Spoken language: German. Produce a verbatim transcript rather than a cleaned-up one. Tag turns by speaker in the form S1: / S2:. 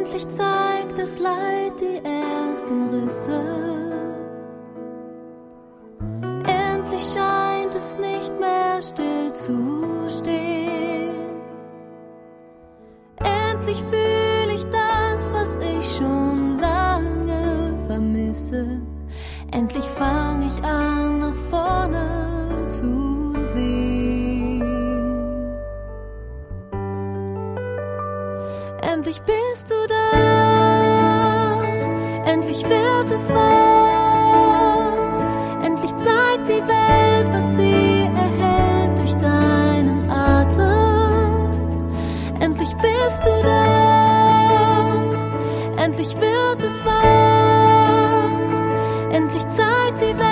S1: Endlich zeigt das Leid die ersten Risse. Endlich scheint es nicht mehr still zu stehen. Endlich fühle ich das, was ich schon lange vermisse. Endlich fange ich an, nach vorne zu sehen. Endlich bist du da, endlich wird es wahr. Endlich zeigt die Welt, was sie erhält durch deinen Atem. Endlich bist du da, endlich wird es wahr. Endlich zeigt die Welt,